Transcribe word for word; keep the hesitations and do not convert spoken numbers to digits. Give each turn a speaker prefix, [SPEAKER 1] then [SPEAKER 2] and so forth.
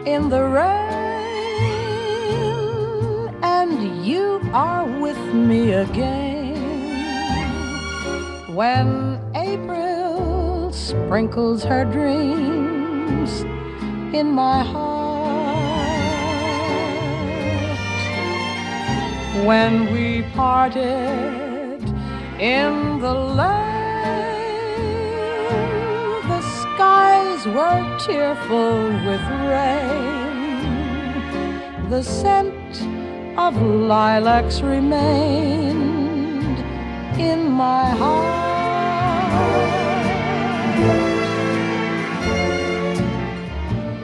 [SPEAKER 1] in the rain, and you are with me again. When April sprinkles her dreams in my heart, when we parted in the lane, the skies were tearful with rain, the scent of lilacs remained in my heart.